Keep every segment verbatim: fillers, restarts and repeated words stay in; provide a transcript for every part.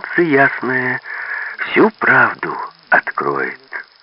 солнце ясное всю правду откроет.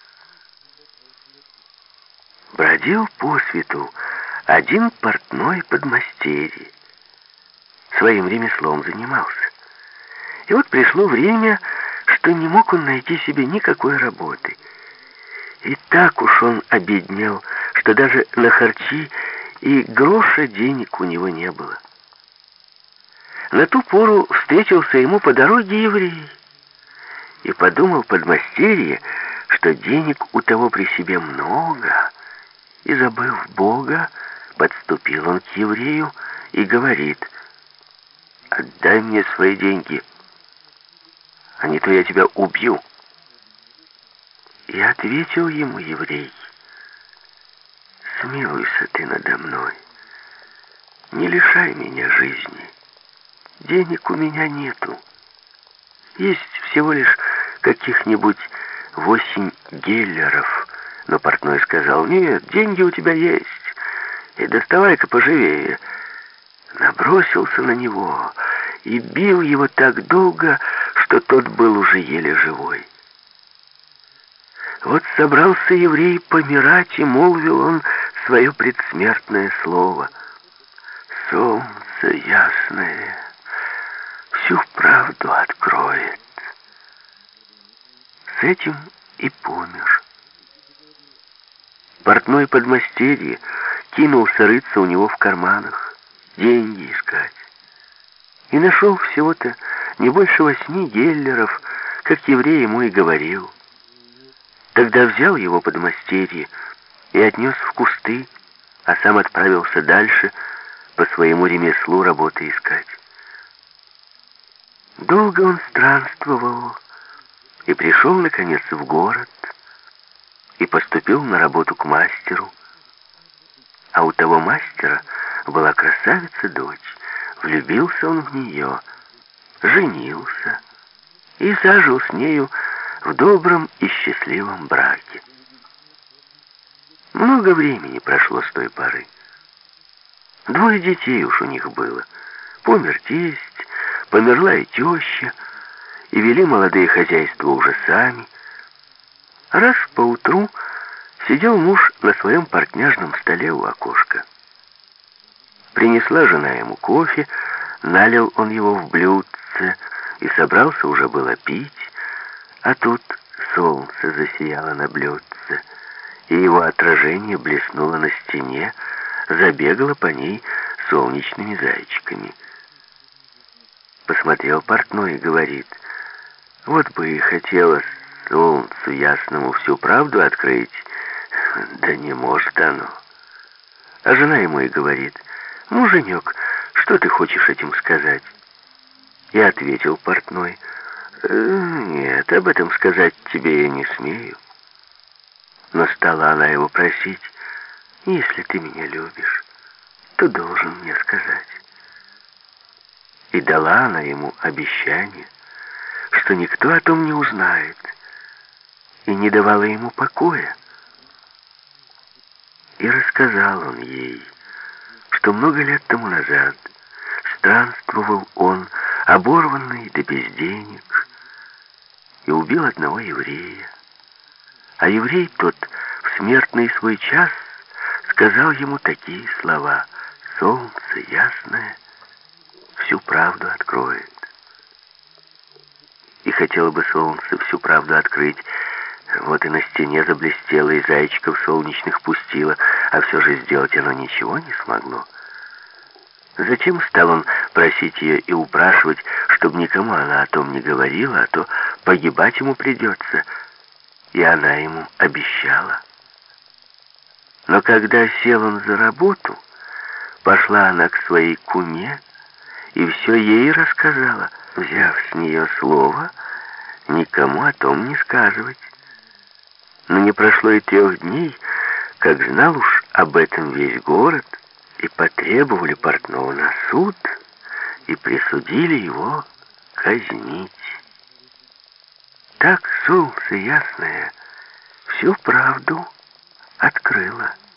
Бродил по свету один портной подмастерье. Своим ремеслом занимался. И вот пришло время, что не мог он найти себе никакой работы. И так уж он обеднел, что даже на харчи и гроша денег у него не было. На ту пору встретился ему по дороге еврей. И подумал подмастерье, что денег у того при себе много. И, забыв Бога, подступил он к еврею и говорит: «Отдай мне свои деньги, а не то я тебя убью». И ответил ему еврей: «Смилуйся ты надо мной, не лишай меня жизни. Денег у меня нету. Есть всего лишь каких-нибудь восемь геллеров». Но портной сказал: «Нет, деньги у тебя есть, и доставай-ка поживее». Набросился на него и бил его так долго, что тот был уже еле живой. Вот собрался еврей помирать, и молвил он свое предсмертное слово: «Солнце ясное всю правду откроет». С этим и помер. Портной подмастерье кинулся рыться у него в карманах, деньги искать. И нашел всего-то не больше восьми геллеров, как еврей ему и говорил. Тогда взял его подмастерье и отнес в кусты, а сам отправился дальше по своему ремеслу работы искать. Долго он странствовал и пришел, наконец, в город, и поступил на работу к мастеру. А у того мастера была красавица-дочь. Влюбился он в нее, женился и зажил с нею в добром и счастливом браке. Много времени прошло с той поры. Двое детей уж у них было. Помер тесть, померла и теща, и вели молодые хозяйства уже сами. Раз поутру сидел муж на своем портняжном столе у окошка. Принесла жена ему кофе, налил он его в блюдце и собрался уже было пить, а тут солнце засияло на блюдце, и его отражение блеснуло на стене, забегало по ней солнечными зайчиками. Посмотрел портной и говорит: «Вот бы и хотелось солнцу ясному всю правду открыть, да не может оно». А жена ему и говорит: «Муженек, что ты хочешь этим сказать?» И ответил портной: «Э, «Нет, об этом сказать тебе я не смею». Но стала она его просить: «Если ты меня любишь, то должен мне сказать». И дала она ему обещание, что никто о том не узнает, и не давала ему покоя. И рассказал он ей, что много лет тому назад странствовал он, оборванный да без денег, и убил одного еврея. А еврей тот в смертный свой час сказал ему такие слова: «Солнце ясное всю правду откроет». И хотело бы солнце всю правду открыть, вот и на стене заблестело, и зайчиков солнечных пустило, а все же сделать оно ничего не смогло. Зачем стал он просить ее и упрашивать, чтобы никому она о том не говорила, а то погибать ему придется? И она ему обещала. Но когда сел он за работу, пошла она к своей куме и все ей рассказала, взяв с нее слово никому о том не сказывать. Но не прошло и трех дней, как знал уж об этом весь город, и потребовали портного на суд, и присудили его казнить. Так солнце ясное всю правду открыло.